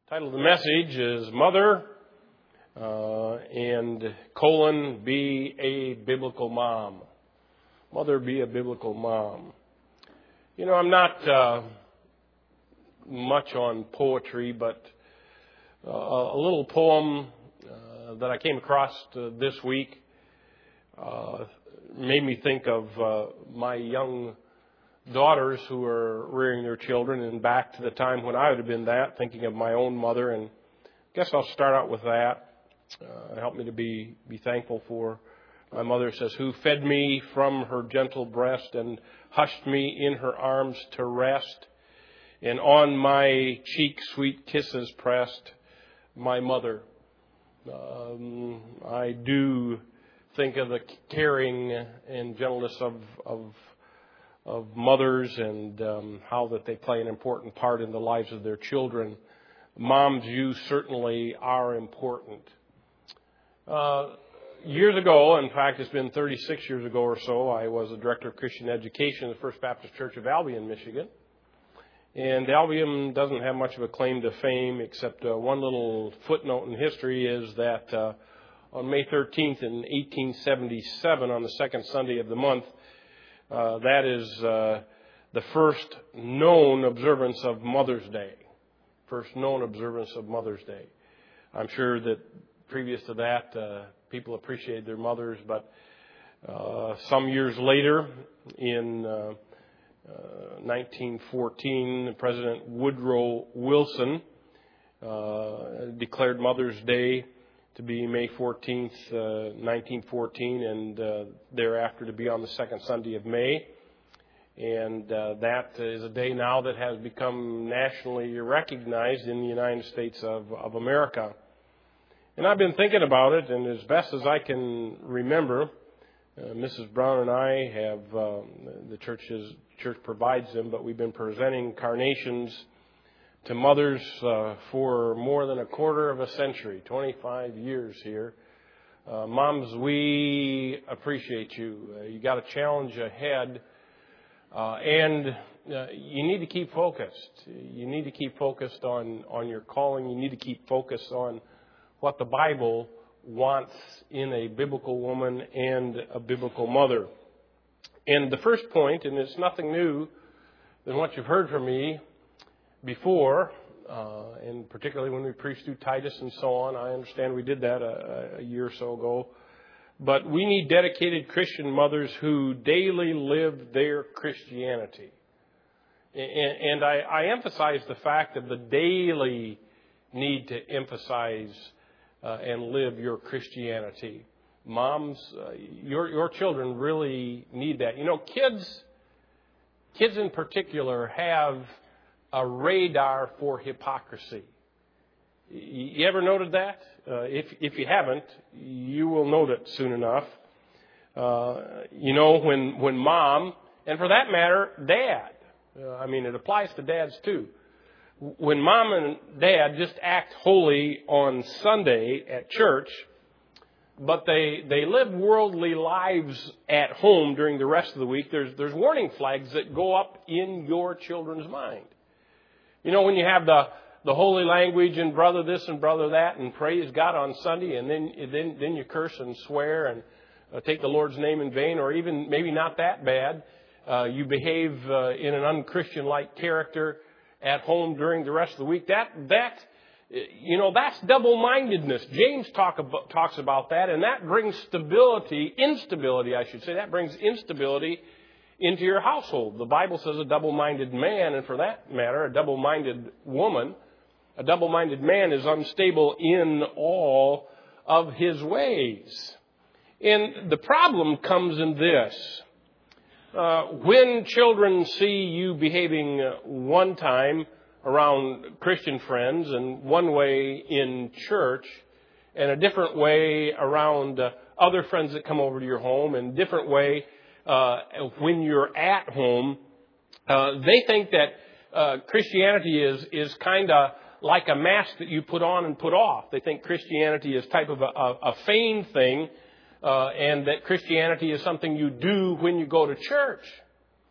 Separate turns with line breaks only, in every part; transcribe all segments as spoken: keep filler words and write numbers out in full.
Title of the message is Mother uh, and colon be a biblical mom. Mother be a biblical mom. You know, I'm not uh, much on poetry, but uh, a little poem uh, that I came across uh, this week uh, made me think of uh, my young daughters who are rearing their children, and back to the time when I would have been that, thinking of my own mother. And I guess I'll start out with that. Uh, help me to be, be thankful for my mother. It says, who fed me from her gentle breast and hushed me in her arms to rest, and on my cheek sweet kisses pressed, my mother. Um, I do think of the caring and gentleness of, of of mothers and um, how that they play an important part in the lives of their children. Moms, you certainly are important. Uh, years ago, in fact, it's been thirty-six years ago or so, I was the director of Christian education in the First Baptist Church of Albion, Michigan. And Albion doesn't have much of a claim to fame, except uh, one little footnote in history is that uh, on May thirteenth in eighteen seventy-seven, on the second Sunday of the month, Uh, that is uh, the first known observance of Mother's Day. First known observance of Mother's Day. I'm sure that previous to that, uh, people appreciated their mothers, but uh, some years later, in uh, uh, nineteen fourteen, President Woodrow Wilson uh, declared Mother's Day to be May fourteenth, uh, nineteen fourteen, and uh, thereafter to be on the second Sunday of May. And uh, that is a day now that has become nationally recognized in the United States of, of America. And I've been thinking about it, and as best as I can remember, uh, Missus Brown and I have, um, the church's, church provides them, but we've been presenting carnations to mothers uh, for more than a quarter of a century, twenty-five years here. Uh, moms, we appreciate you. Uh, you got a challenge ahead, uh, and uh, you need to keep focused. You need to keep focused on, on your calling. You need to keep focused on what the Bible wants in a biblical woman and a biblical mother. And the first point, and it's nothing new than what you've heard from me before, uh, and particularly when we preached through Titus and so on. I understand we did that a, a year or so ago. But we need dedicated Christian mothers who daily live their Christianity. And, and I, I emphasize the fact of the daily need to emphasize uh, and live your Christianity. Moms, uh, your, your children really need that. You know, kids, kids in particular have a radar for hypocrisy. You ever noted that? Uh, if if you haven't, you will note it soon enough. Uh, you know, when when mom, and for that matter, dad, uh, I mean, it applies to dads too. When mom and dad just act holy on Sunday at church, but they they live worldly lives at home during the rest of the week, there's there's warning flags that go up in your children's mind. You know, when you have the, the holy language and brother this and brother that and praise God on Sunday, and then then then you curse and swear and uh, take the Lord's name in vain, or even maybe not that bad, uh, you behave uh, in an unchristian-like character at home during the rest of the week. That that you know that's double-mindedness. James talk about, talks about that, and that brings stability, instability, I should say. That brings instability into your household. The Bible says a double-minded man, and for that matter, a double-minded woman, a double-minded man is unstable in all of his ways. And the problem comes in this. Uh, when children see you behaving one time around Christian friends and one way in church and a different way around uh, other friends that come over to your home and different way Uh, when you're at home, uh, they think that uh, Christianity is is kind of like a mask that you put on and put off. They think Christianity is type of a, a, a feigned thing, uh, and that Christianity is something you do when you go to church.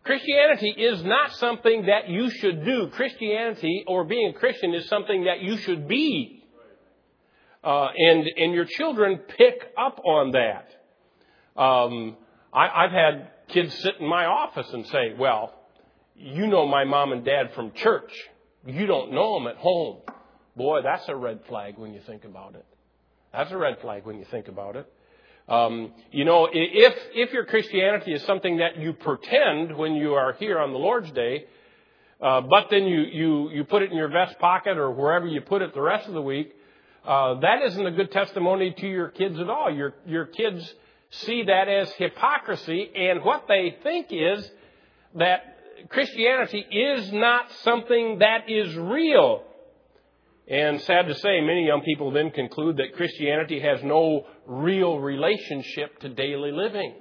Christianity is not something that you should do. Christianity, or being a Christian, is something that you should be. Uh, and, and your children pick up on that. Um, I, I've had kids sit in my office and say, well, you know my mom and dad from church. You don't know them at home. Boy, that's a red flag when you think about it. That's a red flag when you think about it. Um, you know, if if your Christianity is something that you pretend when you are here on the Lord's Day, uh, but then you, you, you put it in your vest pocket or wherever you put it the rest of the week, uh, that isn't a good testimony to your kids at all. Your your kids see that as hypocrisy, and what they think is that Christianity is not something that is real. And sad to say, many young people then conclude that Christianity has no real relationship to daily living.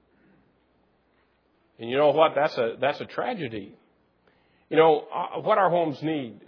And you know what? That's a that's a tragedy. You know, uh, what our homes need,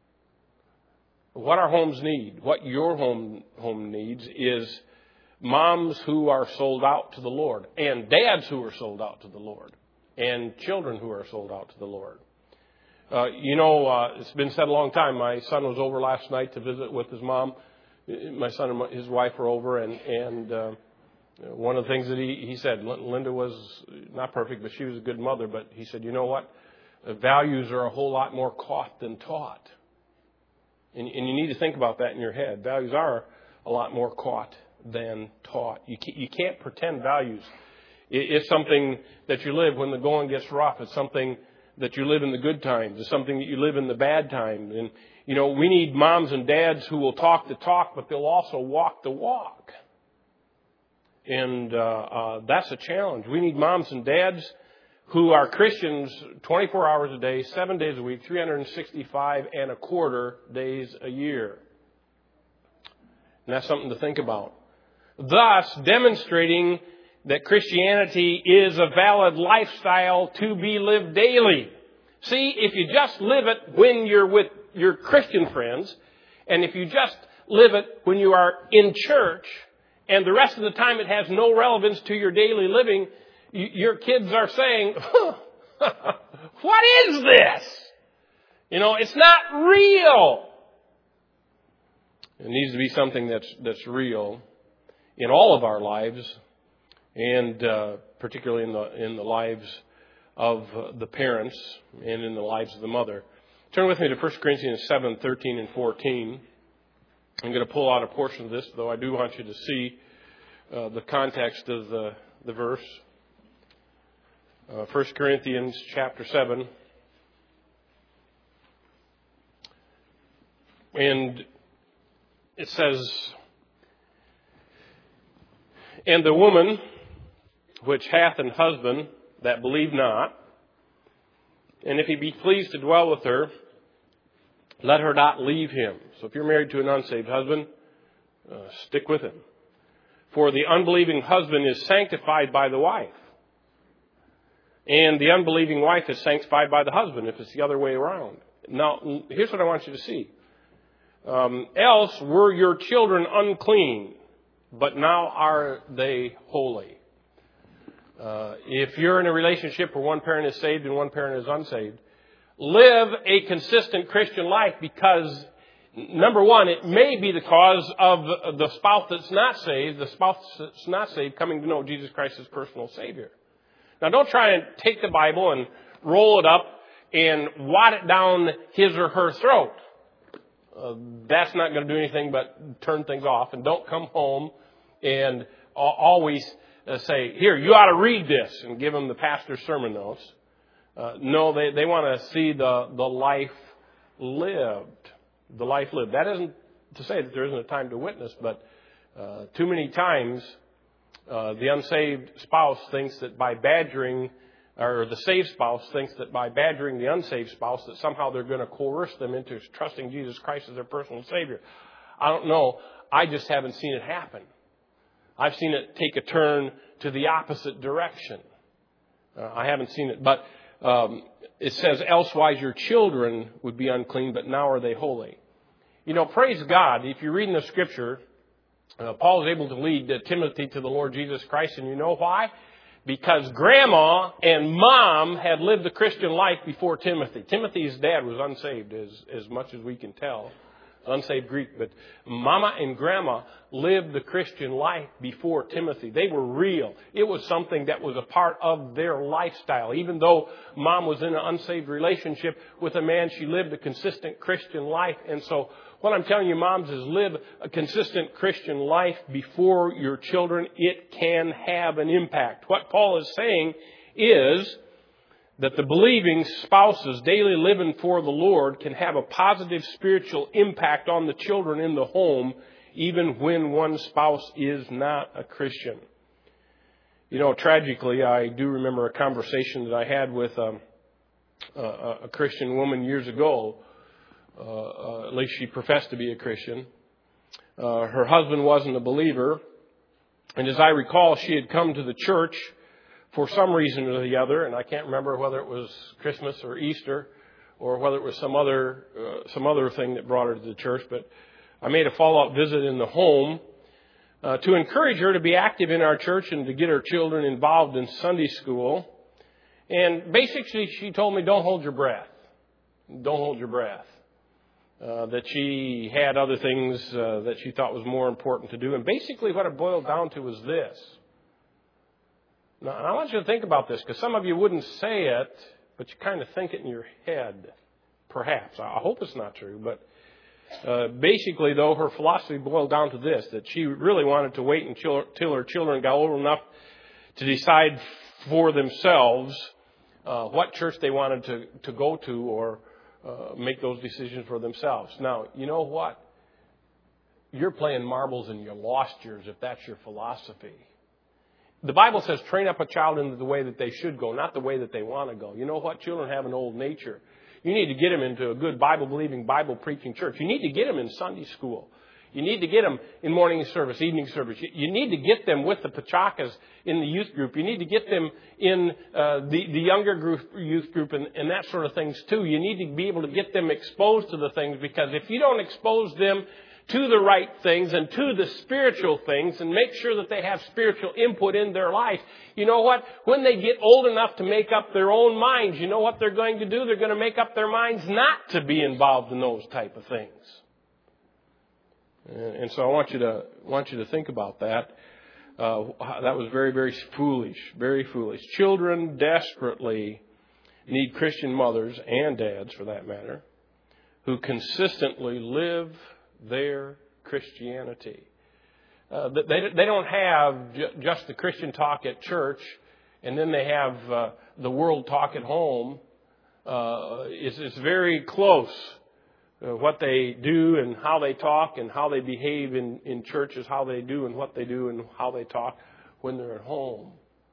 what our homes need, what your home home needs is moms who are sold out to the Lord, and dads who are sold out to the Lord, and children who are sold out to the Lord. Uh, you know, uh, it's been said a long time. My son was over last night to visit with his mom. My son and his wife were over, and, and uh, one of the things that he, he said, Linda was not perfect, but she was a good mother. But he said, you know what? Values are a whole lot more caught than taught. And, and you need to think about that in your head. Values are a lot more caught than taught. You can't, you can't pretend values. It, it's something that you live when the going gets rough. It's something that you live in the good times. It's something that you live in the bad times. And, you know, we need moms and dads who will talk the talk, but they'll also walk the walk. And uh, uh, that's a challenge. We need moms and dads who are Christians twenty-four hours a day, seven days a week, three hundred sixty-five and a quarter days a year. And that's something to think about. Thus, demonstrating that Christianity is a valid lifestyle to be lived daily. See, if you just live it when you're with your Christian friends, and if you just live it when you are in church, and the rest of the time it has no relevance to your daily living, your kids are saying, huh, what is this? You know, it's not real. It needs to be something that's that's real in all of our lives, and uh, particularly in the in the lives of uh, the parents and in the lives of the mother. Turn with me to First Corinthians seven, thirteen and fourteen. I'm going to pull out a portion of this, though I do want you to see uh, the context of the, the verse. Uh, First Corinthians chapter seven. And it says, and the woman which hath an husband that believe not, and if he be pleased to dwell with her, let her not leave him. So if you're married to an unsaved husband, uh, stick with him. For the unbelieving husband is sanctified by the wife, and the unbelieving wife is sanctified by the husband, if it's the other way around. Now, here's what I want you to see. Um, else were your children unclean, but now are they holy. Uh, if you're in a relationship where one parent is saved and one parent is unsaved, live a consistent Christian life, because, number one, it may be the cause of the spouse that's not saved, the spouse that's not saved coming to know Jesus Christ as personal Savior. Now, don't try and take the Bible and roll it up and wad it down his or her throat. Uh, that's not going to do anything but turn things off. And don't come home and always uh, say, here, you ought to read this, and give them the pastor's sermon notes. Uh, no, they, they want to see the, the life lived. The life lived. That isn't to say that there isn't a time to witness, but uh, too many times uh, the unsaved spouse thinks that by badgering, or the saved spouse thinks that by badgering the unsaved spouse, that somehow they're going to coerce them into trusting Jesus Christ as their personal Savior. I don't know. I just haven't seen it happen. I've seen it take a turn to the opposite direction. Uh, I haven't seen it. But um, it says, elsewise your children would be unclean, but now are they holy. You know, praise God. If you read in the Scripture, uh, Paul is able to lead uh, Timothy to the Lord Jesus Christ. And you know why? because Grandma and Mom had lived the Christian life before Timothy. Timothy's dad was unsaved, as, as much as we can tell. Unsaved Greek. But Mama and Grandma lived the Christian life before Timothy. They were real. It was something that was a part of their lifestyle. Even though Mom was in an unsaved relationship with a man, she lived a consistent Christian life. And so what I'm telling you, moms, is live a consistent Christian life before your children. It can have an impact. What Paul is saying is that the believing spouses daily living for the Lord can have a positive spiritual impact on the children in the home, even when one spouse is not a Christian. You know, tragically, I do remember a conversation that I had with um, a, a Christian woman years ago. Uh, uh, at least she professed to be a Christian. Uh, her husband wasn't a believer. And as I recall, she had come to the church for some reason or the other, and I can't remember whether it was Christmas or Easter or whether it was some other uh, some other thing that brought her to the church. But I made a follow-up visit in the home uh, to encourage her to be active in our church and to get her children involved in Sunday school. And basically, she told me, don't hold your breath. Don't hold your breath. Uh, that she had other things uh, that she thought was more important to do. And basically what it boiled down to was this. Now, I want you to think about this, because some of you wouldn't say it, but you kind of think it in your head, perhaps. I hope it's not true, but uh, basically, though, her philosophy boiled down to this, that she really wanted to wait until, until her children got old enough to decide for themselves uh, what church they wanted to, to go to or uh, make those decisions for themselves. Now, you know what? You're playing marbles and you lost yours if that's your philosophy. The Bible says, train up a child into the way that they should go, not the way that they want to go. You know what? Children have an old nature. You need to get them into a good Bible-believing, Bible-preaching church. You need to get them in Sunday school. You need to get them in morning service, evening service. You need to get them with the Pachakas in the youth group. You need to get them in uh, the, the younger group, youth group and, and that sort of things too. You need to be able to get them exposed to the things, because if you don't expose them to the right things and to the spiritual things and make sure that they have spiritual input in their life, you know what? When they get old enough to make up their own minds, you know what they're going to do? They're going to make up their minds not to be involved in those type of things. And so I want you to want you to think about that. Uh, that was very, very foolish, very foolish. Children desperately need Christian mothers and dads, for that matter, who consistently live their Christianity. Uh, they, they don't have ju- just the Christian talk at church and then they have uh, the world talk at home. Uh, it's, it's very close. Uh, what they do and how they talk and how they behave in, in church is how they do and what they do and how they talk when they're at home.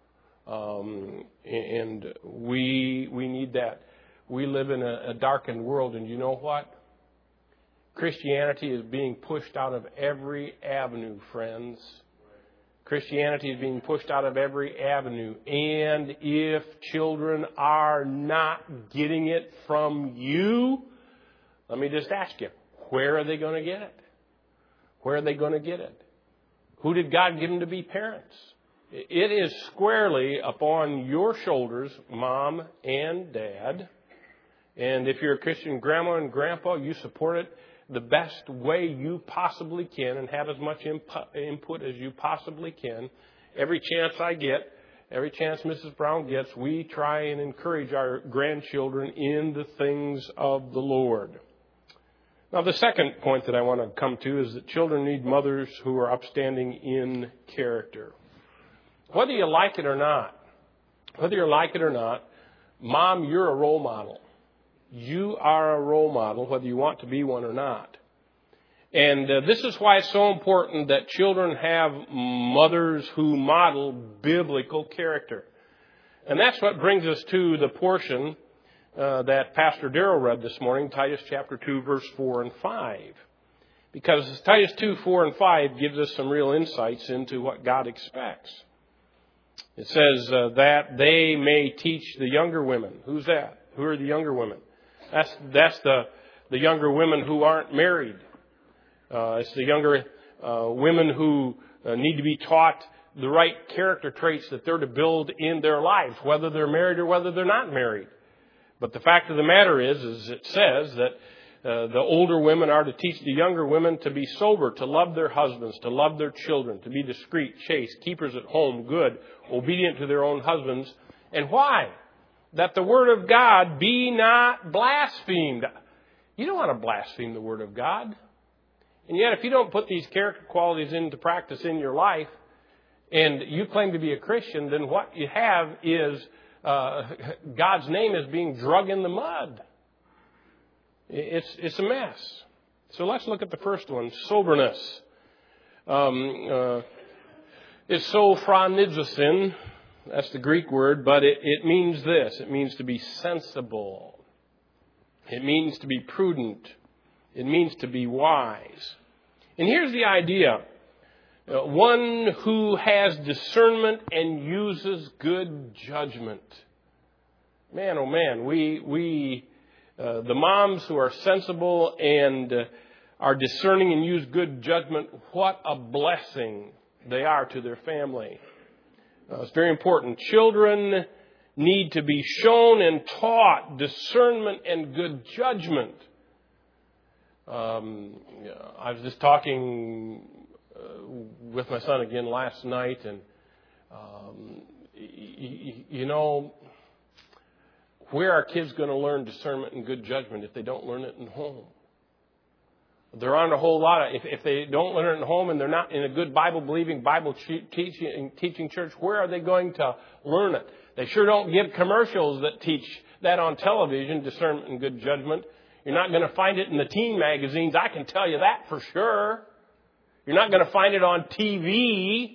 Um, and we we need that. We live in a, a darkened world, and you know what? Christianity is being pushed out of every avenue, friends. Christianity is being pushed out of every avenue. And if children are not getting it from you, let me just ask you, where are they going to get it? Where are they going to get it? Who did God give them to be parents? It is squarely upon your shoulders, mom and dad. And if you're a Christian grandma and grandpa, you support it the best way you possibly can and have as much input as you possibly can. Every chance I get, every chance Missus Brown gets, we try and encourage our grandchildren in the things of the Lord. Now, the second point that I want to come to is that children need mothers who are upstanding in character. Whether you like it or not, whether you like it or not, Mom, you're a role model. You are a role model, whether you want to be one or not. And uh, this is why it's so important that children have mothers who model biblical character. And that's what brings us to the portion uh, that Pastor Darrell read this morning, Titus chapter two, verse four and five. Because Titus two, four and five gives us some real insights into what God expects. It says uh, that they may teach the younger women. Who's that? Who are the younger women? That's that's the, the younger women who aren't married. Uh, it's the younger uh, women who uh, need to be taught the right character traits that they're to build in their lives, whether they're married or whether they're not married. But the fact of the matter is, is it says that uh, the older women are to teach the younger women to be sober, to love their husbands, to love their children, to be discreet, chaste, keepers at home, good, obedient to their own husbands. And why? That the word of God be not blasphemed. You don't want to blaspheme the word of God. And yet, if you don't put these character qualities into practice in your life, and you claim to be a Christian, then what you have is uh, God's name is being drug in the mud. It's it's a mess. So let's look at the first one, soberness. Um, uh, it's sophronizomai. That's the Greek word, but it, it means this. It means to be sensible. It means to be prudent. It means to be wise. And here's the idea. Uh, one who has discernment and uses good judgment. Man, oh man, we, we uh, the moms who are sensible and uh, are discerning and use good judgment, what a blessing they are to their family. Uh, it's very important. Children need to be shown and taught discernment and good judgment. Um, I was just talking uh, with my son again last night, and um, y- you know, where are kids going to learn discernment and good judgment if they don't learn it in home? There aren't a whole lot of, if, if they don't learn it at home and they're not in a good Bible-believing, Bible teaching, teaching church, where are they going to learn it? They sure don't give commercials that teach that on television, discernment and good judgment. You're not going to find it in the teen magazines, I can tell you that for sure. You're not going to find it on T V.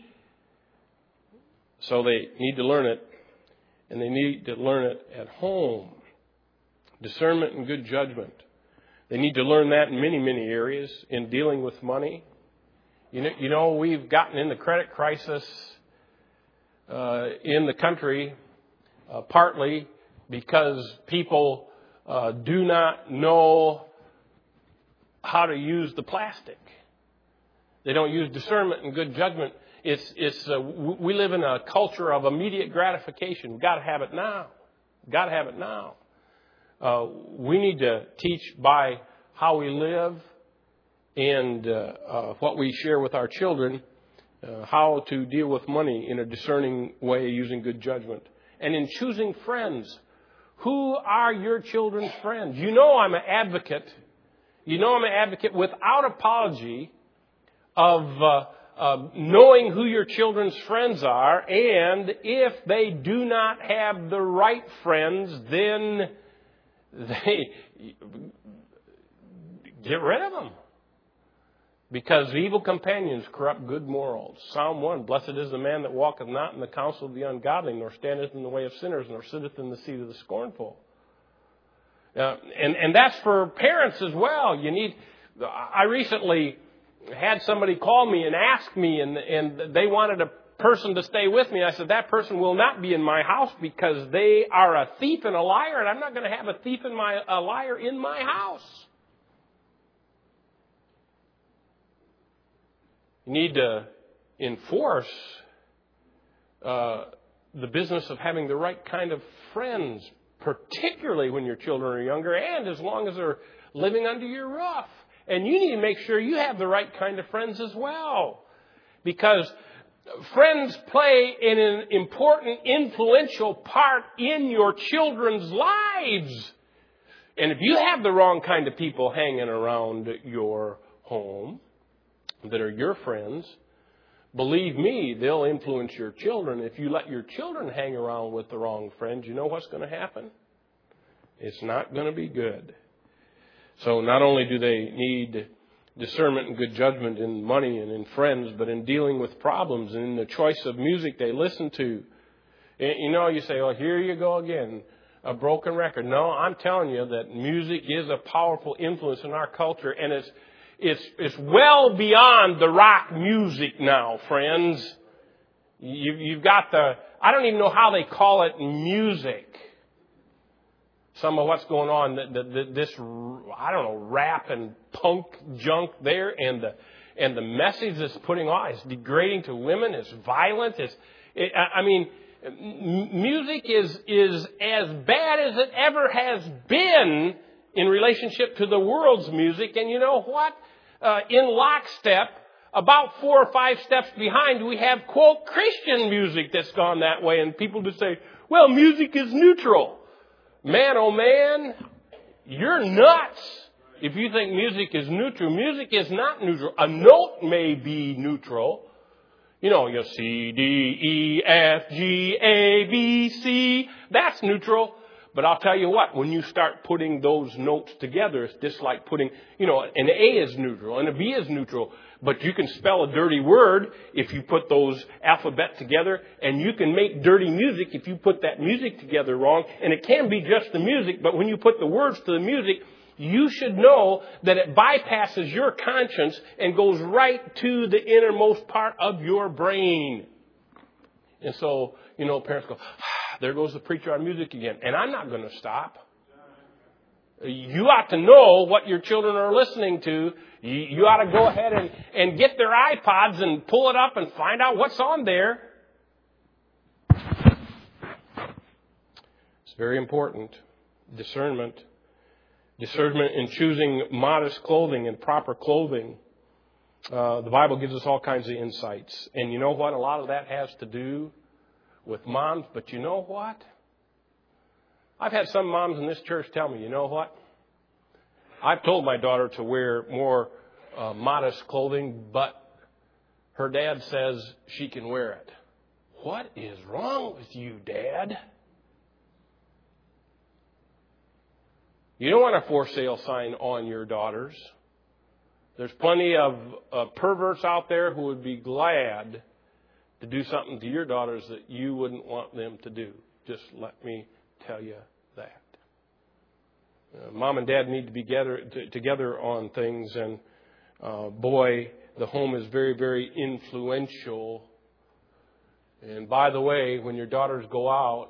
So they need to learn it, and they need to learn it at home. Discernment and good judgment. They need to learn that in many, many areas in dealing with money. You know, you know we've gotten in the credit crisis uh, in the country uh, partly because people uh, do not know how to use the plastic. They don't use discernment and good judgment. It's it's uh, we live in a culture of immediate gratification. We've got to have it now. Got to have it now. Uh, we need to teach by how we live and uh, uh, what we share with our children, uh, how to deal with money in a discerning way using good judgment. And in choosing friends, who are your children's friends? You know I'm an advocate. You know I'm an advocate without apology of uh, uh, knowing who your children's friends are. And if they do not have the right friends, then they get rid of them. Because evil companions corrupt good morals. Psalm one, blessed is the man that walketh not in the counsel of the ungodly, nor standeth in the way of sinners, nor sitteth in the seat of the scornful. Uh, and, and that's for parents as well. You need. I recently had somebody call me and ask me, and, and they wanted a person to stay with me. I said, that person will not be in my house because they are a thief and a liar, and I'm not going to have a thief and my, a liar in my house. You need to enforce uh, the business of having the right kind of friends, particularly when your children are younger and as long as they're living under your roof. And you need to make sure you have the right kind of friends as well. Because friends play an important, influential part in your children's lives. And if you have the wrong kind of people hanging around your home that are your friends, believe me, they'll influence your children. If you let your children hang around with the wrong friends, you know what's going to happen? It's not going to be good. So not only do they need discernment and good judgment in money and in friends, but in dealing with problems and in the choice of music they listen to. You know, you say, well, here you go again, a broken record. No, I'm telling you that music is a powerful influence in our culture, and it's it's it's well beyond the rock music now, friends. You, you've got the, I don't even know how they call it music. Some of what's going on, the, the, this, I don't know, rap and punk junk there, and the, and the message it's putting on is degrading to women, it's violent, it's, it, I mean, m- music is, is as bad as it ever has been in relationship to the world's music. And you know what? Uh, in lockstep, about four or five steps behind, we have, quote, Christian music that's gone that way. And people just say, well, music is neutral. Man, oh man, you're nuts if you think music is neutral. Music is not neutral. A note may be neutral. You know, you C, D, E, F, G, A, B, C. That's neutral. But I'll tell you what, when you start putting those notes together, it's just like putting, you know, an A is neutral and a B is neutral. But you can spell a dirty word if you put those alphabets together. And you can make dirty music if you put that music together wrong. And it can be just the music, but when you put the words to the music, you should know that it bypasses your conscience and goes right to the innermost part of your brain. And so, you know, parents go, ah, there goes the preacher on music again. And I'm not going to stop. You ought to know what your children are listening to. You, you ought to go ahead and, and get their iPods and pull it up and find out what's on there. It's very important. Discernment. Discernment in choosing modest clothing and proper clothing. Uh, the Bible gives us all kinds of insights. And you know what? A lot of that has to do with moms. But you know what? I've had some moms in this church tell me, you know what? I've told my daughter to wear more uh, modest clothing, but her dad says she can wear it. What is wrong with you, Dad? You don't want a for sale sign on your daughters. There's plenty of uh, perverts out there who would be glad to do something to your daughters that you wouldn't want them to do. Just let me tell you that. Uh, Mom and Dad need to be together, t- together on things. And uh, boy, the home is very, very influential. And by the way, when your daughters go out,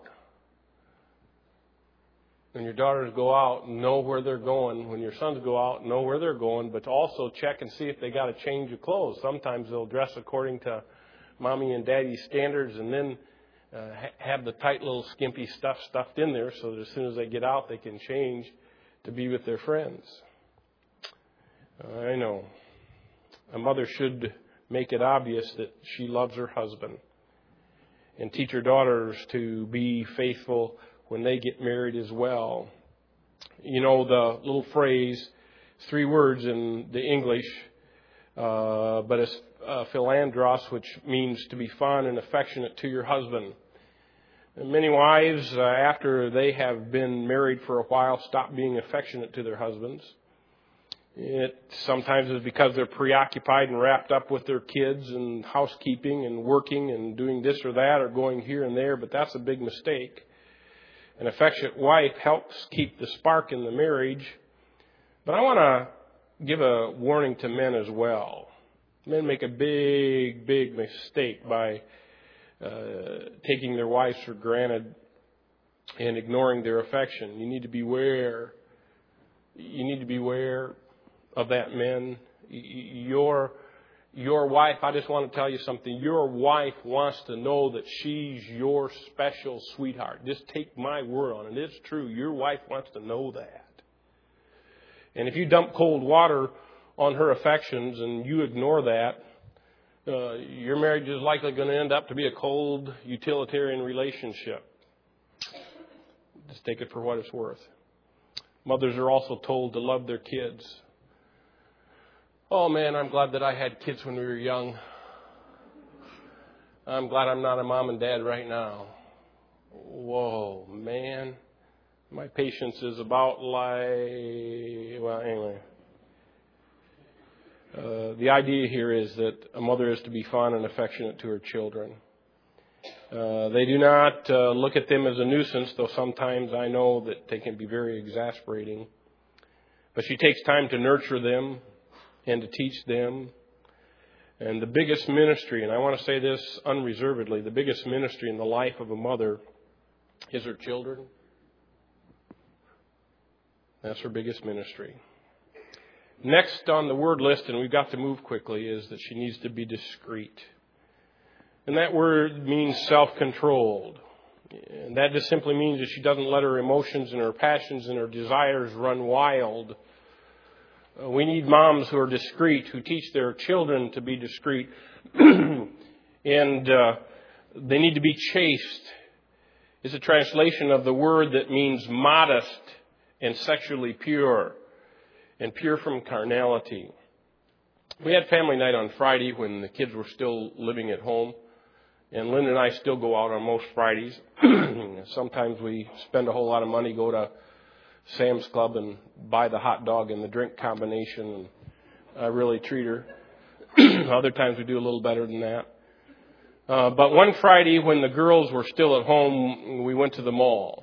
when your daughters go out, know where they're going. When your sons go out, know where they're going. But also check and see if they got a change of clothes. Sometimes they'll dress according to Mommy and Daddy's standards, and then uh, ha- have the tight little skimpy stuff stuffed in there so that as soon as they get out, they can change to be with their friends. Uh, I know. A mother should make it obvious that she loves her husband and teach her daughters to be faithful when they get married as well. You know, the little phrase, three words in the English, uh, but it's uh, philandros, which means to be fond and affectionate to your husband. And many wives, uh, after they have been married for a while, stop being affectionate to their husbands. It sometimes is because they're preoccupied and wrapped up with their kids and housekeeping and working and doing this or that or going here and there, but that's a big mistake. An affectionate wife helps keep the spark in the marriage. But I want to give a warning to men as well. Men make a big, big mistake by uh, taking their wives for granted and ignoring their affection. You need to beware. You need to beware of that, men. Your Your wife, I just want to tell you something. Your wife wants to know that she's your special sweetheart. Just take my word on it. It's true. Your wife wants to know that. And if you dump cold water on her affections and you ignore that, uh, your marriage is likely going to end up to be a cold, utilitarian relationship. Just take it for what it's worth. Mothers are also told to love their kids. Oh, man, I'm glad that I had kids when we were young. I'm glad I'm not a mom and dad right now. Whoa, man. My patience is about like... Well, anyway. Uh, the idea here is that a mother is to be fond and affectionate to her children. Uh, they do not uh, look at them as a nuisance, though sometimes I know that they can be very exasperating. But she takes time to nurture them and to teach them. And the biggest ministry, and I want to say this unreservedly, the biggest ministry in the life of a mother is her children. That's her biggest ministry. Next on the word list, and we've got to move quickly, is that she needs to be discreet. And that word means self-controlled. And that just simply means that she doesn't let her emotions and her passions and her desires run wild. Uh, we need moms who are discreet, who teach their children to be discreet. and uh, they need to be chaste. It's a translation of the word that means modest and sexually pure, and pure from carnality. We had family night on Friday when the kids were still living at home. And Linda and I still go out on most Fridays. Sometimes we spend a whole lot of money, go to Sam's Club and buy the hot dog and the drink combination, and I really treat her. Other times we do a little better than that. Uh, but one Friday when the girls were still at home, we went to the mall.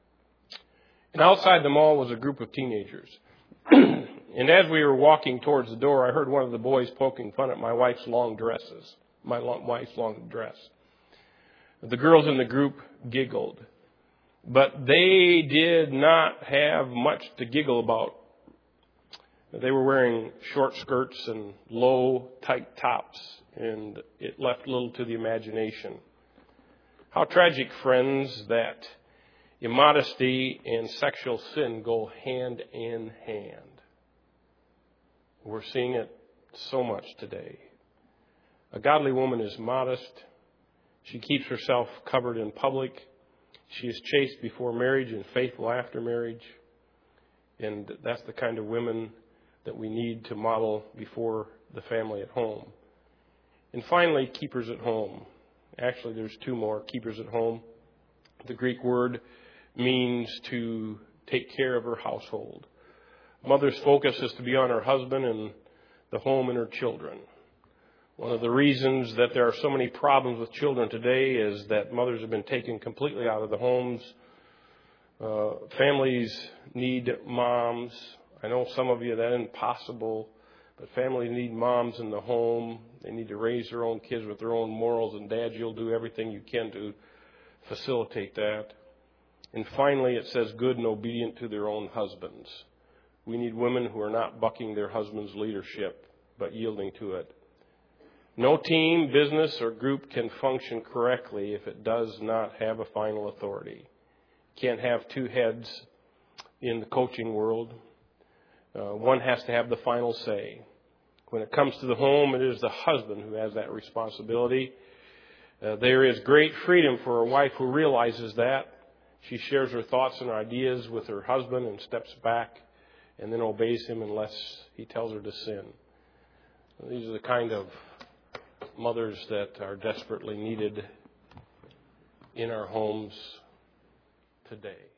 And outside the mall was a group of teenagers. And as we were walking towards the door, I heard one of the boys poking fun at my wife's long dresses. My long, wife's long dress. The girls in the group giggled, but they did not have much to giggle about. They were wearing short skirts and low, tight tops, and it left little to the imagination. How tragic, friends, that immodesty and sexual sin go hand in hand. We're seeing it so much today. A godly woman is modest. She keeps herself covered in public. She is chaste before marriage and faithful after marriage. And that's the kind of women that we need to model before the family at home. And finally, keepers at home. Actually, there's two more, keepers at home. The Greek word means to take care of her household. Mother's focus is to be on her husband and the home and her children. One of the reasons that there are so many problems with children today is that mothers have been taken completely out of the homes. Uh, families need moms. I know some of you that isn't possible, but families need moms in the home. They need to raise their own kids with their own morals, and dads, you'll do everything you can to facilitate that. And finally, it says good and obedient to their own husbands. We need women who are not bucking their husband's leadership, but yielding to it. No team, business, or group can function correctly if it does not have a final authority. Can't have two heads in the coaching world. Uh, one has to have the final say. When it comes to the home, it is the husband who has that responsibility. Uh, there is great freedom for a wife who realizes that. She shares her thoughts and ideas with her husband and steps back and then obeys him unless he tells her to sin. These are the kind of mothers that are desperately needed in our homes today.